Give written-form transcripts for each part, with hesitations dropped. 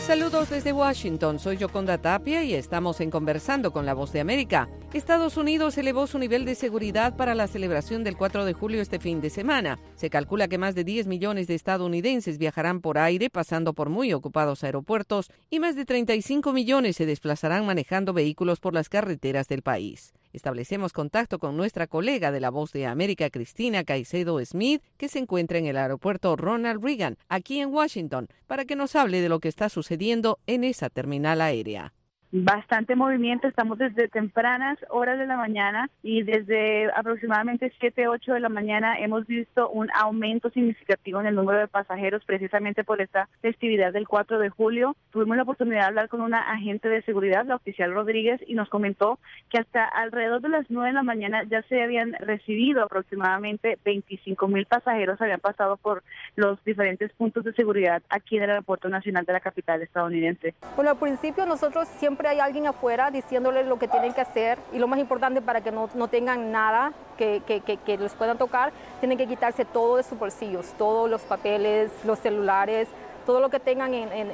Saludos desde Washington, soy Yoconda Tapia y estamos en Conversando con la Voz de América. Estados Unidos elevó su nivel de seguridad para la celebración del 4 de julio este fin de semana. Se calcula que más de 10 millones de estadounidenses viajarán por aire pasando por muy ocupados aeropuertos y más de 35 millones se desplazarán manejando vehículos por las carreteras del país. Establecemos contacto con nuestra colega de la Voz de América, Cristina Caicedo Smith, que se encuentra en el aeropuerto Ronald Reagan, aquí en Washington, para que nos hable de lo que está sucediendo en esa terminal aérea. Bastante movimiento, estamos desde tempranas horas de la mañana y desde aproximadamente 7, 8 de la mañana hemos visto un aumento significativo en el número de pasajeros precisamente por esta festividad del 4 de julio. Tuvimos la oportunidad de hablar con una agente de seguridad, la oficial Rodríguez, y nos comentó que hasta alrededor de las 9 de la mañana ya se habían recibido aproximadamente 25,000 pasajeros, habían pasado por los diferentes puntos de seguridad aquí en el Aeropuerto Nacional de la capital estadounidense. Bueno, al principio nosotros siempre hay alguien afuera diciéndoles lo que tienen que hacer y lo más importante para que no tengan nada que les puedan tocar, tienen que quitarse todo de sus bolsillos, todos los papeles, los celulares, todo lo que tengan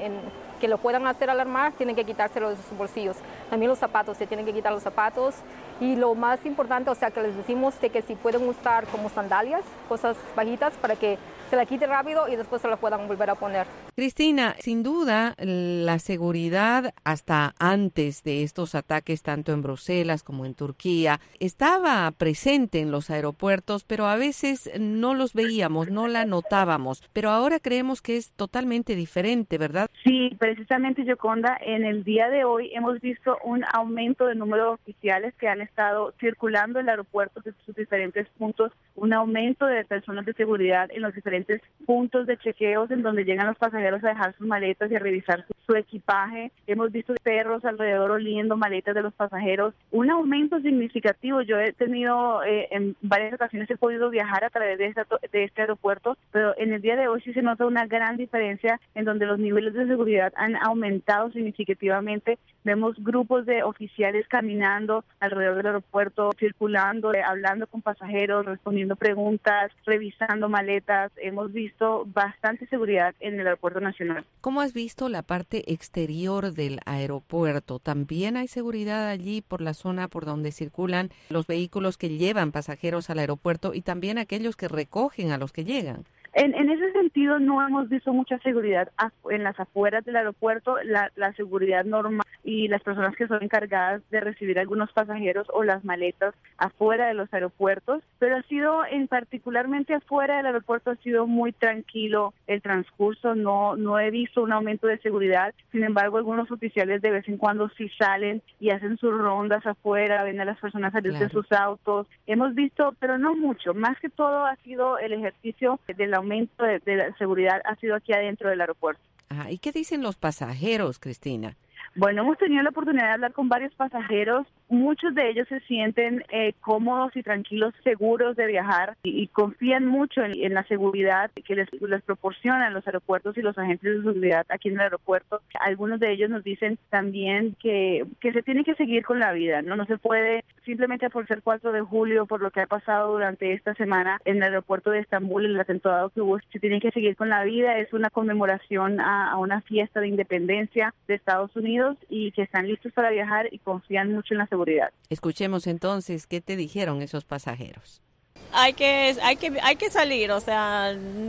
que lo puedan hacer alarmar, tienen que quitárselo de sus bolsillos. También los zapatos, se tienen que quitar los zapatos. Y lo más importante, o sea, que les decimos de que si pueden usar como sandalias, cosas bajitas, para que se la quite rápido y después se la puedan volver a poner. Cristina, sin duda, la seguridad hasta antes de estos ataques, tanto en Bruselas como en Turquía, estaba presente en los aeropuertos, pero a veces no los veíamos, no la notábamos. Pero ahora creemos que es totalmente diferente, ¿verdad? Sí, precisamente, Yoconda, en el día de hoy hemos visto un aumento del número de oficiales que han estado circulando el aeropuerto desde sus diferentes puntos, un aumento de personas de seguridad en los diferentes puntos de chequeos en donde llegan los pasajeros a dejar sus maletas y a revisar su equipaje. Hemos visto perros alrededor oliendo maletas de los pasajeros. Un aumento significativo. Yo he tenido, en varias ocasiones he podido viajar a través de este aeropuerto, pero en el día de hoy sí se nota una gran diferencia en donde los niveles de seguridad han aumentado significativamente. Vemos grupos de oficiales caminando alrededor del aeropuerto, circulando, hablando con pasajeros, respondiendo preguntas, revisando maletas. Hemos visto bastante seguridad en el aeropuerto nacional. ¿Cómo has visto la parte exterior del aeropuerto? ¿También hay seguridad allí por la zona por donde circulan los vehículos que llevan pasajeros al aeropuerto y también aquellos que recogen a los que llegan? En ese sentido no hemos visto mucha seguridad en las afueras del aeropuerto, la seguridad normal y las personas que son encargadas de recibir algunos pasajeros o las maletas afuera de los aeropuertos, pero ha sido particularmente afuera del aeropuerto ha sido muy tranquilo el transcurso, no he visto un aumento de seguridad. Sin embargo, algunos oficiales de vez en cuando sí salen y hacen sus rondas afuera, ven a las personas salir de sus autos. Hemos visto, pero no mucho, más que todo ha sido el ejercicio del aumento de la seguridad ha sido aquí adentro del aeropuerto. ¿Y qué dicen los pasajeros, Cristina? Bueno, hemos tenido la oportunidad de hablar con varios pasajeros. Muchos de ellos se sienten cómodos y tranquilos, seguros de viajar y confían mucho en la seguridad que les proporcionan los aeropuertos y los agentes de seguridad aquí en el aeropuerto. Algunos de ellos nos dicen también que se tiene que seguir con la vida, no se puede simplemente por ser 4 de julio, por lo que ha pasado durante esta semana en el aeropuerto de Estambul, el atentado que hubo, se tiene que seguir con la vida. Es una conmemoración a una fiesta de independencia de Estados Unidos y que están listos para viajar y confían mucho en la seguridad. Escuchemos entonces qué te dijeron esos pasajeros. Hay que salir, o sea,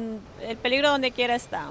el peligro donde quiera está,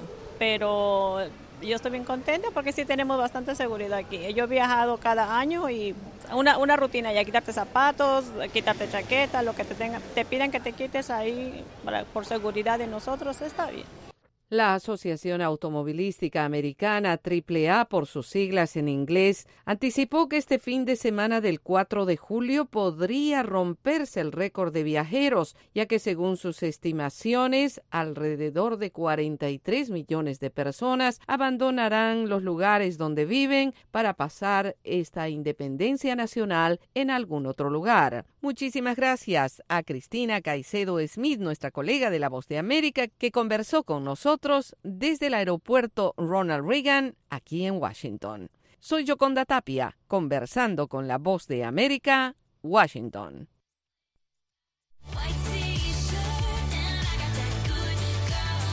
pero yo estoy bien contenta porque sí tenemos bastante seguridad aquí. Yo he viajado cada año y una rutina ya, quitarte zapatos, quitarte chaqueta, lo que te piden que te quites ahí por seguridad de nosotros, está bien. La Asociación Automovilística Americana, AAA por sus siglas en inglés, anticipó que este fin de semana del 4 de julio podría romperse el récord de viajeros, ya que según sus estimaciones, alrededor de 43 millones de personas abandonarán los lugares donde viven para pasar esta independencia nacional en algún otro lugar. Muchísimas gracias a Cristina Caicedo Smith, nuestra colega de La Voz de América, que conversó con nosotros desde el aeropuerto Ronald Reagan, aquí en Washington. Soy Yoconda Tapia, conversando con La Voz de América, Washington.